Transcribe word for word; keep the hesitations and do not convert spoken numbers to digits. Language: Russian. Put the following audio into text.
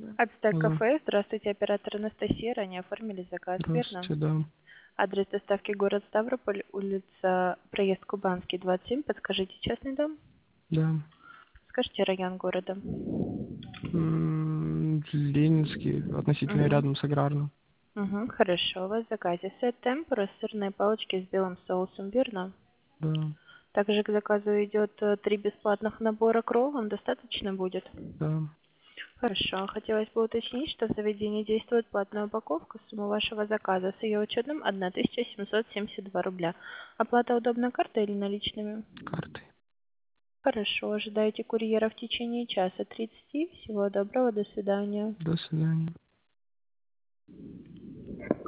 Ацтек Алло. кафе. Здравствуйте, оператор Анастасия. Ранее оформили заказ, верно? Здравствуйте, да. Адрес доставки город Ставрополь, улица Проезд Кубанский, двадцать семь. Подскажите, частный дом? Да. Скажите район города. М, Ленинский, относительно Угу. рядом с Аграрным. Угу, хорошо. У вас в заказе сет темпура, сырные палочки с белым соусом, верно? Да, Также к заказу идет э, три бесплатных набора к роллам. Достаточно будет? да. Хорошо. Хотелось бы уточнить, что в заведении действует платная упаковка. Сумма вашего заказа с ее учетом тысяча семьсот семьдесят два рубля. Оплата удобно картой или наличными? Картой. Хорошо. Ожидаете курьера в течение часа тридцати. Всего доброго. До свидания. До свидания.